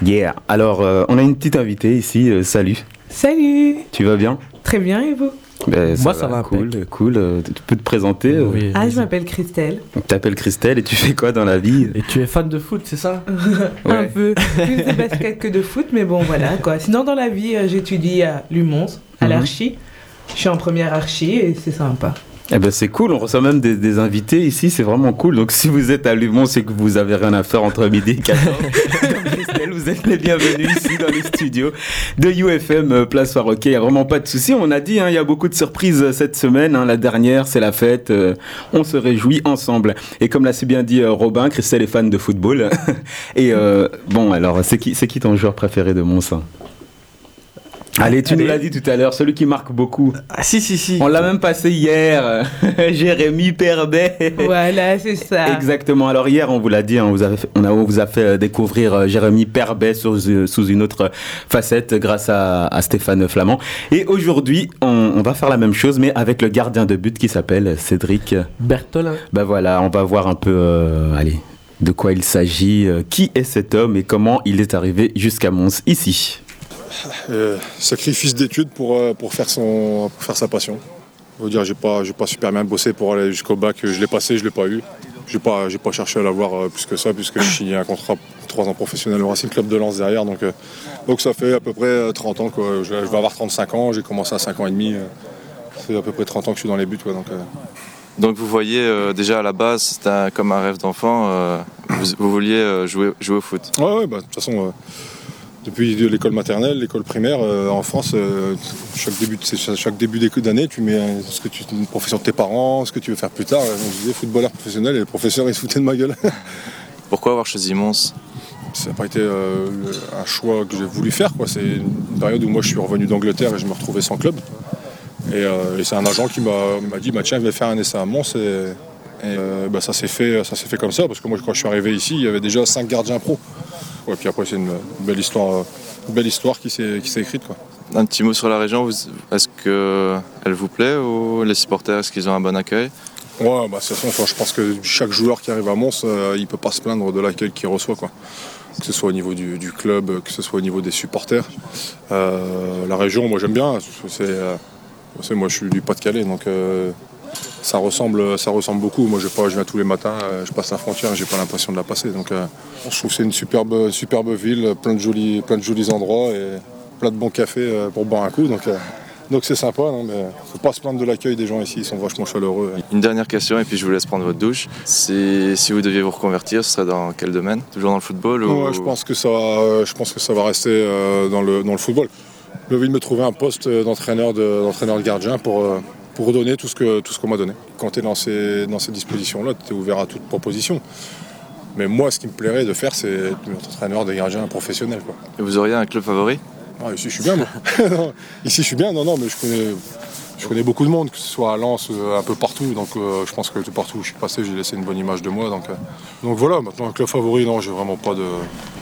Yeah. Alors, on a une petite invitée ici. Salut. Salut. Tu vas bien? Très bien, et vous? Moi, ça va. Cool. Tu peux te présenter? Oui, je m'appelle Christelle. Tu t'appelles Christelle et tu fais quoi dans la vie? Et tu es fan de foot, c'est ça? Un peu. Plus de basket que de foot, mais bon, voilà quoi. Sinon, dans la vie, j'étudie à l'UMONS, à l'Archi. Je suis en première Archi et c'est sympa. Eh ben c'est cool, on reçoit même des invités ici, c'est vraiment cool. Donc si vous êtes à Lumont, c'est que vous avez rien à faire entre midi et 14. Comme Christelle, vous êtes les bienvenus ici dans les studios de UFM Place Farocquet. Il n'y a vraiment pas de souci. On a dit, il y a beaucoup de surprises cette semaine. La dernière, c'est la fête. On se réjouit ensemble. Et comme l'a si bien dit Robin, Christelle est fan de football. Et bon, alors, c'est qui ton joueur préféré de Mons? Allez, tu nous l'as dit tout à l'heure, celui qui marque beaucoup. Ah, si. On l'a même passé hier, Jérémy Perbet. Voilà, c'est ça. Exactement. Alors hier, on vous l'a dit, on vous a fait découvrir Jérémy Perbet sous une autre facette grâce à Stéphane Flamand. Et aujourd'hui, on va faire la même chose, mais avec le gardien de but qui s'appelle Cédric Bertholin. Ben voilà, on va voir un peu, de quoi il s'agit, qui est cet homme et comment il est arrivé jusqu'à Mons, ici. Sacrifice d'études pour faire sa passion. Je veux dire, j'ai pas super bien bossé pour aller jusqu'au bac. Je l'ai passé, je l'ai pas eu. J'ai pas cherché à l'avoir plus que ça, puisque je signe un contrat 3 ans professionnel au Racing Club de Lens derrière. Donc ça fait à peu près 30 ans. Quoi. Je vais avoir 35 ans, j'ai commencé à 5 ans et demi. Ça fait à peu près 30 ans que je suis dans les buts. Quoi, donc vous voyez déjà à la base, c'était comme un rêve d'enfant, vous vouliez jouer au foot. Ouais, de toute façon... Depuis l'école maternelle, l'école primaire, en France, chaque début d'année, tu mets une profession de tes parents, ce que tu veux faire plus tard. Je disais footballeur professionnel et les professeurs ils se foutaient de ma gueule. Pourquoi avoir choisi Mons? Ça n'a pas été un choix que j'ai voulu faire. Quoi. C'est une période où moi je suis revenu d'Angleterre et je me retrouvais sans club. Et c'est un agent qui m'a dit tiens, je vais faire un essai à Mons. Et ça s'est fait comme ça, parce que moi quand je suis arrivé ici, il y avait déjà 5 gardiens pro. Ouais, puis après c'est une belle histoire qui s'est écrite. Quoi. Un petit mot sur la région, est-ce qu'elle vous plaît ou les supporters, est-ce qu'ils ont un bon accueil? Ouais, de toute façon, je pense que chaque joueur qui arrive à Mons, il ne peut pas se plaindre de l'accueil qu'il reçoit. Quoi. Que ce soit au niveau du club, que ce soit au niveau des supporters. La région, moi j'aime bien. Moi je suis du Pas-de-Calais, donc ça ressemble beaucoup. Moi je viens tous les matins, je passe la frontière, j'ai pas l'impression de la passer. Donc je trouve que c'est une superbe ville, plein de jolis endroits et plein de bons cafés pour boire un coup. Donc c'est sympa, non, mais faut pas se plaindre de l'accueil des gens ici, ils sont vachement chaleureux. Une dernière question et puis je vous laisse prendre votre douche. Si vous deviez vous reconvertir, ce serait dans quel domaine? Toujours dans le football ou... Ouais, je pense que ça va rester dans le football. J'ai envie de me trouver un poste d'entraîneur de gardien pour redonner tout ce qu'on m'a donné. Quand tu es dans ces dispositions-là, tu es ouvert à toute proposition. Mais moi, ce qui me plairait de faire, c'est être entraîneur des gardiens professionnels. Quoi. Et vous auriez un club favori? Ici, je suis bien, moi. Ici, je suis bien. Non, mais je connais beaucoup de monde, que ce soit à Lens, un peu partout. Donc, je pense que partout où je suis passé, j'ai laissé une bonne image de moi. Donc voilà, maintenant, un club favori, non, j'ai vraiment pas de